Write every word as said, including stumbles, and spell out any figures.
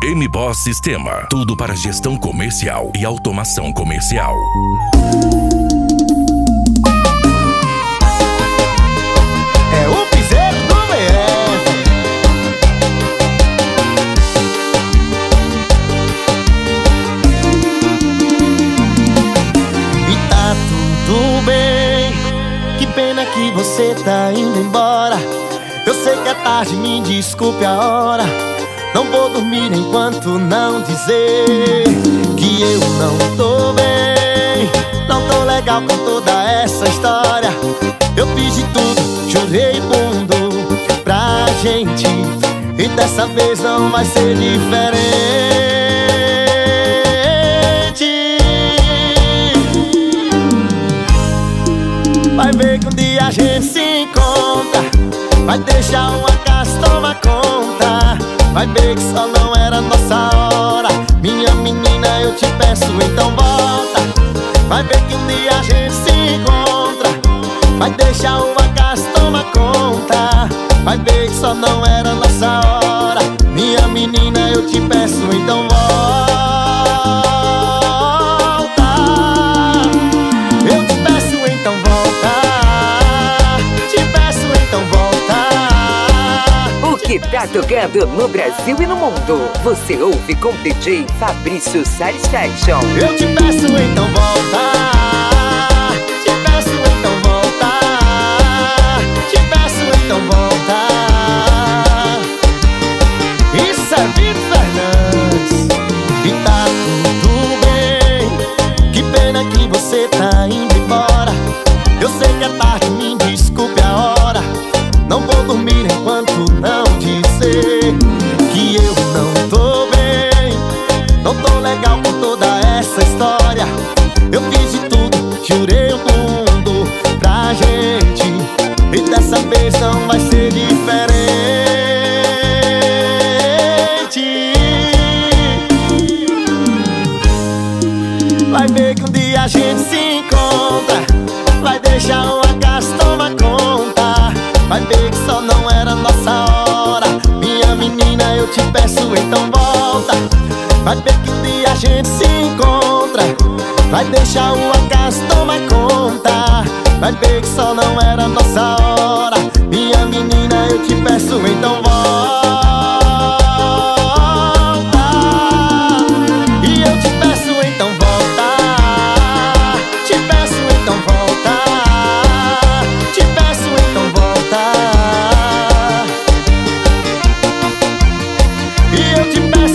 M-Boss Sistema. Tudo para gestão comercial e automação comercial. É o piseiro do B F. E tá tudo bem. Que pena que você tá indo embora. Eu sei que é tarde, me desculpe a hora. Não vou dormir enquanto não dizer que eu não tô bem. Não tô legal com toda essa história. Eu fiz de tudo, jurei mundo pra gente, e dessa vez não vai ser diferente. Vai ver que um dia a gente se encontra. Vai deixar uma casa, toma conta. Vai ver que só não era nossa hora. Minha menina, eu te peço, então volta. Vai ver que um dia a gente se encontra. Vai deixar uma casa, toma conta. Vai ver que só não era nossa hora. Minha menina, eu te peço, então volta. Eu te peço, então volta. Te peço, então volta. O que tá tocando no Brasil e no mundo, você ouve com D J Fabrício Satisfaction. Eu te peço, então volta. Te peço, então volta. Te peço, então volta. Isso é Vitor Fernandes. E tá tudo bem. Que pena que você tá indo embora. Eu sei que é tarde, me desculpe a hora. Não vou dormir enquanto não dizer que eu não tô bem. Não tô legal com toda essa história. Eu fiz de tudo, jurei o mundo pra gente, e dessa vez não vai ser diferente. Vai ver que um dia a gente se encontra. Vai deixar uma casa, toma conta. Vai ver que só não era nossa hora. Minha menina, eu te peço, então volta. Vai ver que um dia a gente se encontra. Vai deixar o acaso tomar conta. Vai ver que só não era nossa hora. Minha menina, eu te peço, então volta. E eu te peço, então volta. Te peço, então volta. Te peço, então volta. E eu te peço,